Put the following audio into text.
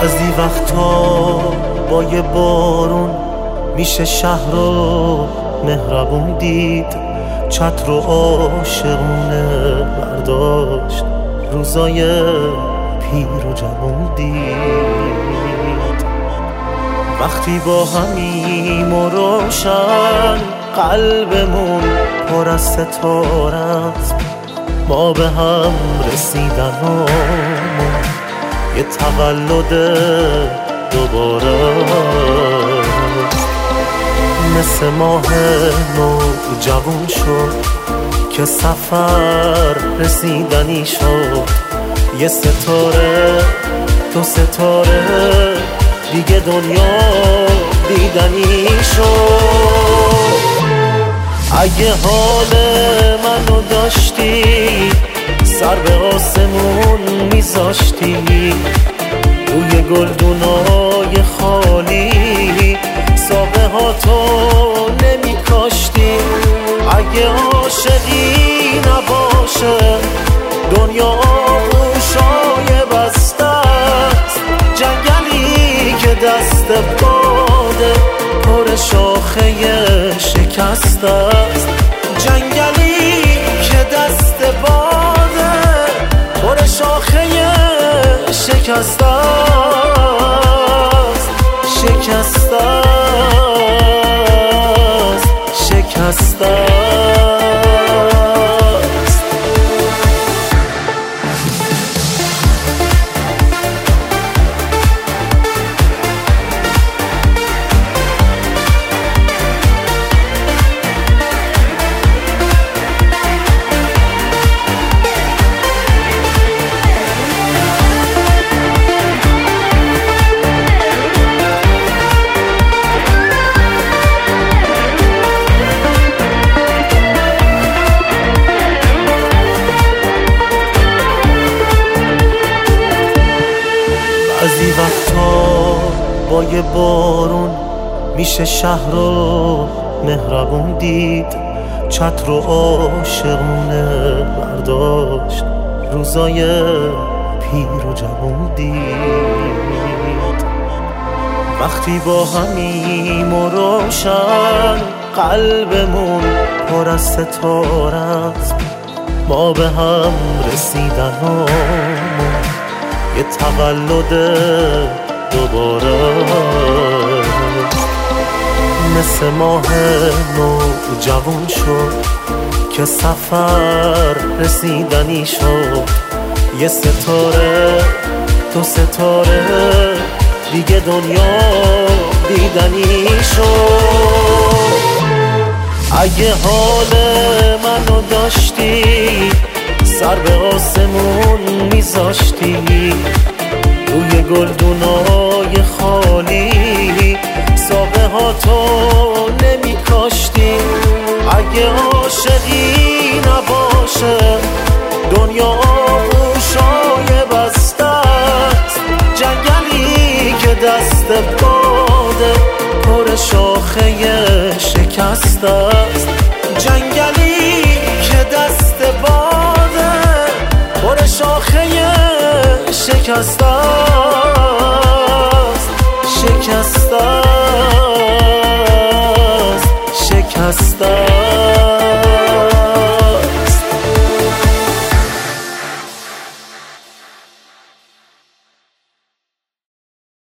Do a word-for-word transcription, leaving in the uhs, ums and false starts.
بعضی وقتا با یه بارون میشه شهر رو مهربون دید، چتر رو عاشقونه برداشت، روزای پیر و جوون دید. وقتی با همیم و روشن قلبمون پر از ستاره است، ما به هم رسیدنمون یه تولد دوباره مثل ماه نو جوون شد که سفر رسیدنی شد. یه ستاره تو ستاره دیگه دنیا دیدنی شد. اگه حال منو داشتی سر به آسمون میذاشتی، روی گلدونای خالی ساقه ها تو نمی کاشتی. اگه عاشقی نباشه دنیا آغوشای بسته است، جنگلی که دست باده پر شاخه شکست است، جنگلی که دست باده پر شاخه شکست است، شکست است، شکست است. بعضی وقتا با یه بارون میشه شهر رو مهربون دید، چتر رو عاشقونه برداشت، روزای پیر و جوون دید. وقتی با همیم و روشن قلبمون پر از ستاره است، ما به هم رسیدنمون یه تولد دوباره مثل ماه نو جوون شد که سفر رسیدنی شد. یه ستاره تو ستاره دیگه دنیا دیدنی شد. اگه حال منو داشتی سر به آسمون میذاشتی، روی گلدونای خالی ساقه ها تو نمی کاشتی. اگه عاشقی نباشه دنیا آغوشای بسته است، جنگلی که دست باده پر شاخه شکست است، جنگلی که دست باده پر شاخه شکست است، شکست است، شکست است، شکست است. شکست است.